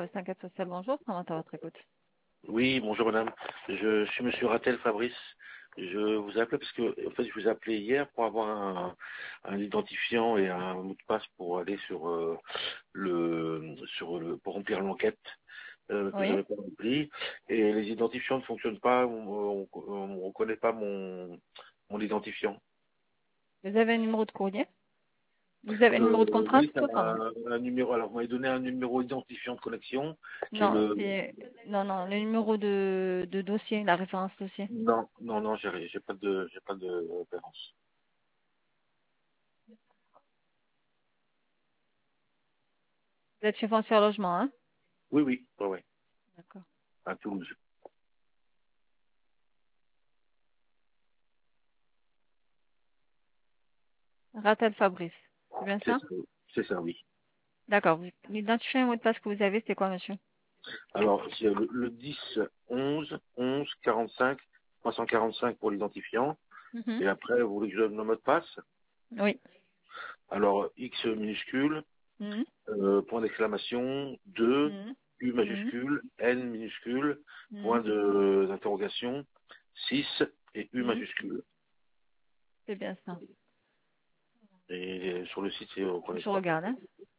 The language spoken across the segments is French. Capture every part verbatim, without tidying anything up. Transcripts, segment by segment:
service d'enquête sociale, bonjour, comment à votre écoute? Oui, bonjour madame. Je suis monsieur Rattel Fabrice. Je vous appelle parce que en fait je vous ai appelé hier pour avoir un, un identifiant et un mot de passe pour aller sur euh, le sur le pour remplir l'enquête euh, que Oui. j'avais pas remplie et les identifiants ne fonctionnent pas, on ne reconnaît pas mon mon identifiant. Vous avez un numéro de courrier? Vous avez un numéro de Euh, contrat oui, c'est plutôt, pardon? un, un numéro. Alors vous m'avez donné un numéro identifiant de connexion qui est Non, le c'est non, non, le numéro de, de dossier, la référence dossier. non non non j'ai j'ai pas de j'ai pas de référence. Vous êtes chez Foncière Logement, hein? Oui oui ouais ouais D'accord. à Toulouse. Ratel Fabrice, c'est bien C'est ça? ça, c'est ça, oui. D'accord. Vous- L'identifiant et mot de passe que vous avez, c'est quoi, monsieur? Alors, c'est le, le dix, onze, onze, quarante-cinq, trois cent quarante-cinq pour l'identifiant. Mhm. Et après, vous voulez que je donne le mot de passe? Oui. Alors, X minuscule, Mhm. euh, point d'exclamation, deux, Mhm. U Mhm. majuscule, N minuscule, point Mhm. de- d'interrogation, six et U Mhm. majuscule. C'est bien ça. Et sur le site, c'est- on ne connaît Je pas. regarde, hein?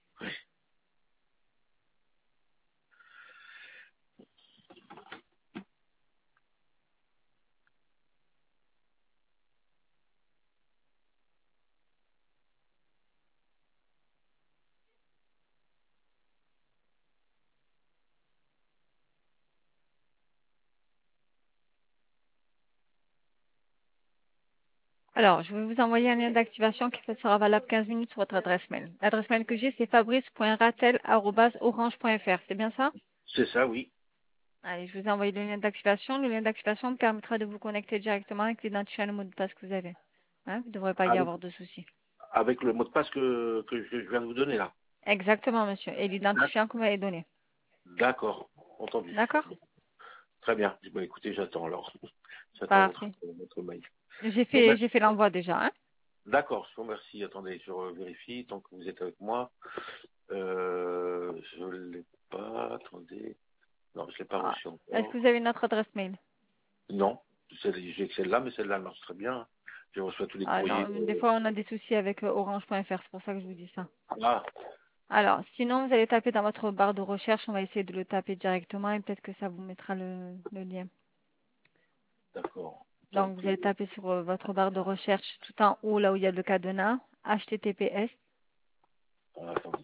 Alors, je vais vous envoyer un lien d'activation qui sera valable quinze minutes sur votre adresse mail. L'adresse mail que j'ai, c'est fabrice point rattel arobase orange point f r. C'est bien ça? C'est ça, oui. Allez, je vous ai envoyé le lien d'activation. Le lien d'activation me permettra de vous connecter directement avec l'identifiant et le mot de passe que vous avez. Hein, vous ne devrez pas y Avec, avoir de soucis. avec le mot de passe que, que je viens de vous donner là. Exactement, monsieur. Et D'ac- l'identifiant que vous m'avez donné. D'accord, entendu. D'accord? Très bien. Bah, écoutez, j'attends alors. J'attends votre, Parfait. votre mail. J'ai Bon, fait, ben, j'ai fait l'envoi déjà, hein? d'accord, je vous remercie. Attendez, je vérifie tant que vous êtes avec moi. Euh, je ne l'ai pas. Attendez. Non, je ne l'ai pas Ah. reçu Est-ce que encore. vous avez notre adresse mail? Non, celle- j'ai que celle-là, mais celle-là elle marche très bien. Je reçois tous les Ah courriers. non, des de- fois on a des soucis avec euh, orange point f r, c'est pour ça que je vous dis ça. Ah, Alors, sinon, vous allez taper dans votre barre de recherche. On va essayer de le taper directement et peut-être que ça vous mettra le, le lien. d'accord. Donc, Donc, vous allez euh, taper sur euh, votre barre de recherche tout en haut, là où il y a le cadenas, H T T P S. ah, attendez.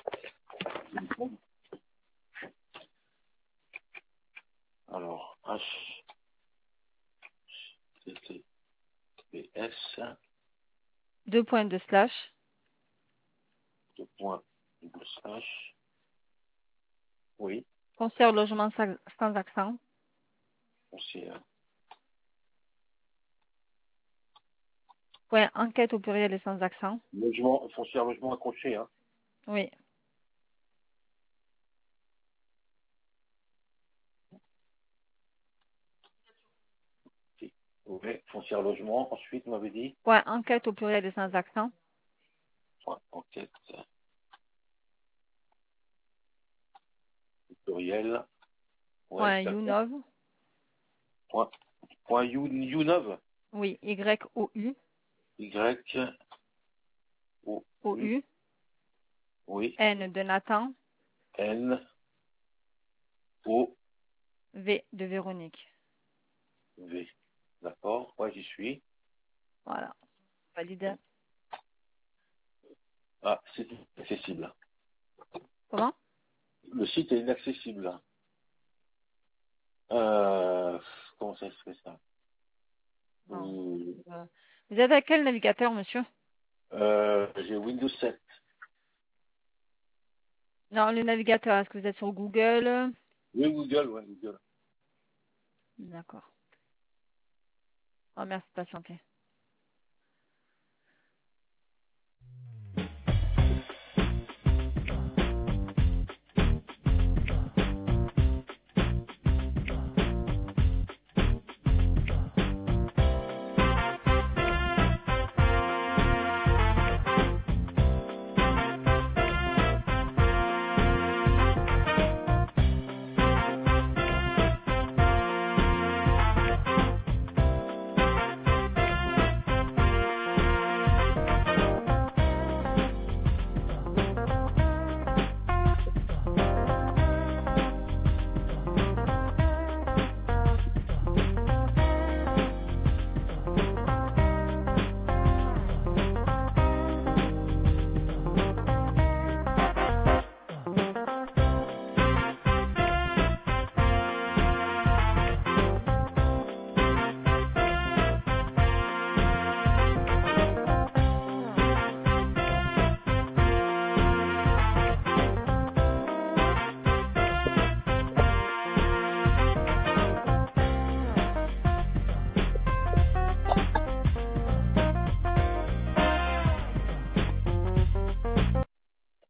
Alors, H T T P S, Deux points de slash, deux points, double slash, oui, concert logement sans, sans accent, foncière, point enquête au pluriel et sans accent. logement, foncière, logement accroché, hein. Oui, Si. Oui, foncière, logement, ensuite, vous m'avez dit, point enquête au pluriel et sans accent, point, enquête, pluriel, ouais, point d'accord, younov, point, point, you, YouNov, oui, Y O U, Y, O, O U, U, oui, N de Nathan, N, O, V de Véronique. V. D'accord, ouais, j'y suis. Voilà, valide. Ah, c'est inaccessible. Comment? Le site est inaccessible. Euh, comment ça se fait ça? Non. Hum, Euh, Vous êtes à quel navigateur, monsieur? euh, j'ai Windows sept. Non, le navigateur, est-ce que vous êtes sur Google? Oui, Google, ouais, Google. D'accord. Oh, merci de patienter.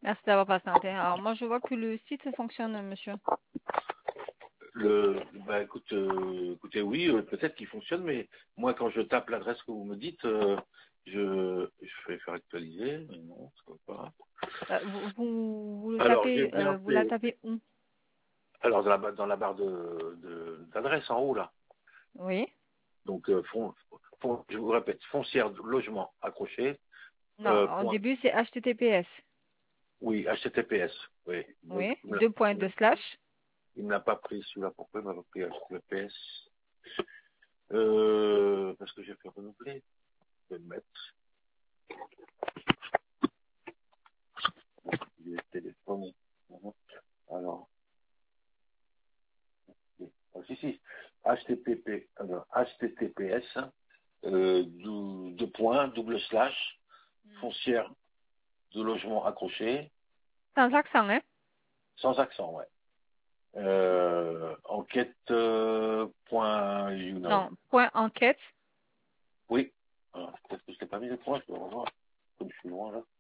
Merci d'avoir patienté. Alors, moi, je vois que le site fonctionne, monsieur. Le, bah, écoute, euh, écoutez, oui, euh, peut-être qu'il fonctionne, mais moi, quand je tape l'adresse que vous me dites, euh, je, je vais faire actualiser. Mais non, ça va pas. Euh, vous, vous, vous le Alors, j'ai tapez, bien euh, vous la fait. tapez où? Alors, dans la, ba- dans la barre de, de- d'adresse en haut, là. Oui. Donc, euh, fon- fon- je vous répète, foncière de logement accroché. Non, Euh, au point, début, c'est H T T P S. oui, H T T P S. Oui. Donc, Oui. il me l'a Deux points de slash. il me l'a pas pris celui-là. Pourquoi il m'a pas pris H T T P S? Euh, parce que j'ai fait renouveler. Je vais le mettre. Il est téléphoné. Alors, ah, si, si. H T T P, alors, H T T P S, euh, deux, deux points, double slash, foncière de logement accroché, Sans accent, hein? sans accent, ouais. Euh, enquête, euh, point YouNow. Non, point enquête. Oui. Alors, peut-être que je n'ai pas mis le point, je vais revoir. Comme je suis loin, là.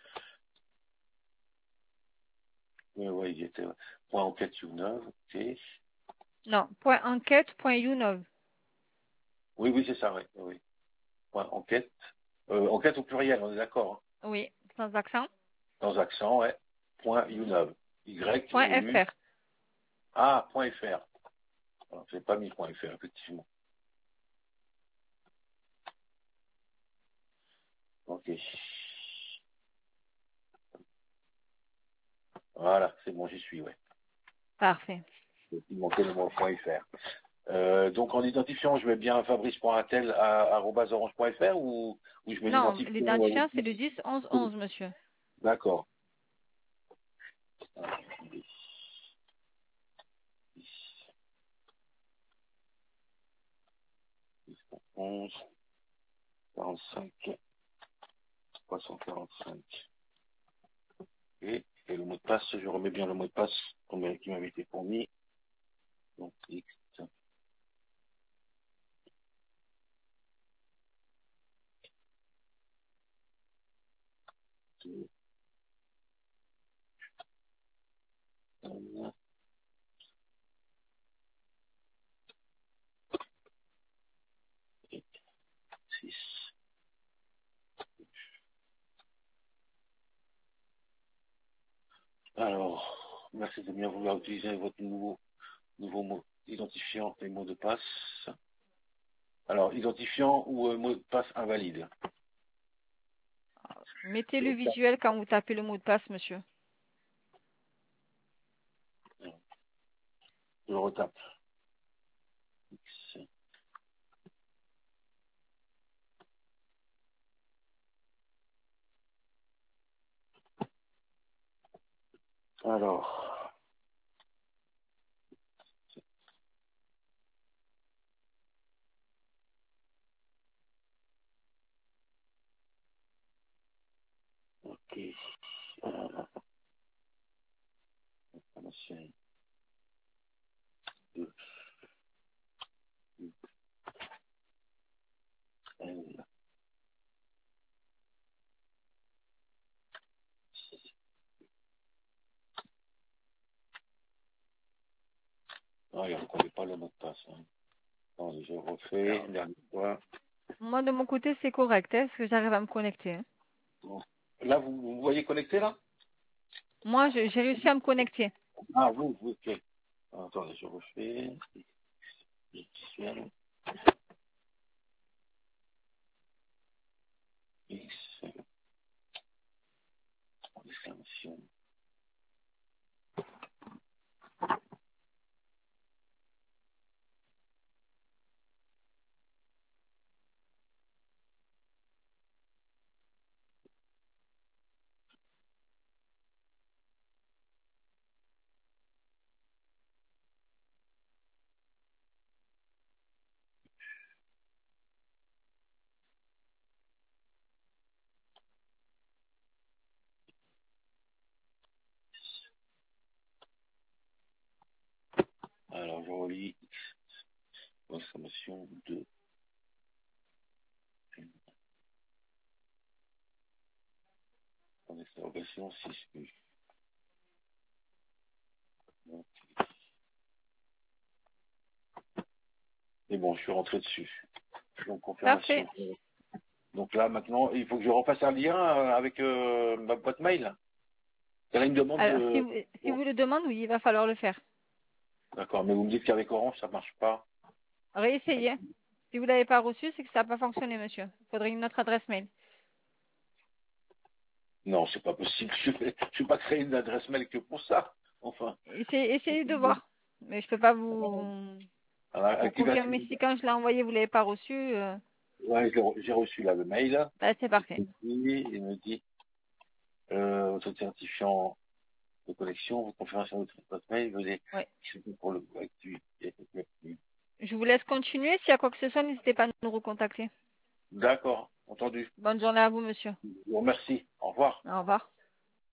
Oui, oui, il y était. Ouais. Point enquête YouNow, ok. Non, point enquête, point younov. Oui, oui, c'est ça, oui. Oui. Point enquête. Euh, enquête au pluriel, on est d'accord. Hein. Oui, sans accent. Sans accent, ouais. Point Mhm. YouNow. Y Point O U. fr. Ah, point .fr. Alors, j'ai pas mis point .fr, effectivement. Ok. Voilà, c'est bon, j'y suis, ouais. Parfait. Il manquait le mot point .fr. Euh, donc, en identifiant, je mets bien fabrice.atel à arobase orange.fr ou, ou je mets Non, l'identifiant euh, l'identifiant, c'est le dix onze onze, monsieur. D'accord. onze, quarante-cinq, trois cent quarante-cinq. Et, et le mot de passe, je remets bien le mot de passe qui m'avait été fourni. Donc, X, deux, un, six. Alors, merci de bien vouloir utiliser votre nouveau, nouveau mot identifiant et mot de passe. Alors, identifiant ou euh, mot de passe invalide. Mettez le visuel quand vous tapez le mot de passe, monsieur. Je le retape. X. Alors, ok. Alors, information deux, L. Ah, il ne reconnaît pas le mot de passe. Hein. Attendez, je refais Alors, une dernière fois. moi, de mon côté, c'est correct, hein, parce que j'arrive à me connecter. Hein. Bon. Là, vous vous voyez connecté là? Moi, je- j'ai réussi à me connecter. Ah, vous, vous, ok. Attendez, je refais. Logiciel. X. Exclamation. Alors, je relis. Exclamation deux. Attendez, Interrogation six U. Et bon, je suis rentré dessus. Donc, confirmation. Parfait. Donc là, maintenant, il faut que je refasse un lien euh, avec euh, ma boîte mail. Il y a une demande Alors, si de... vous, si Bon, vous le demandez, oui, il va falloir le faire. d'accord, mais vous me dites qu'avec Orange, ça marche pas. Réessayez. Si vous ne l'avez pas reçu, c'est que ça n'a pas fonctionné, monsieur. Il faudrait une autre adresse mail. Non, c'est pas possible. Je ne vais pas créer une adresse mail que pour ça. Enfin. Essayez, essayez de voir. Mais je ne peux pas vous, Alors, vous activation. confirmer si quand je l'ai envoyé, vous ne l'avez pas reçu. euh, Ouais, j'ai j'ai reçu là le mail. bah, c'est parfait. Il me dit, euh, votre certifiant de connexion, votre confirmation de votre mail, venez Ouais. pour le activité. Je vous laisse continuer. S'il y a quoi que ce soit, n'hésitez pas à nous recontacter. D'accord, entendu. Bonne journée à vous, monsieur. Je vous remercie. Au revoir. Au revoir.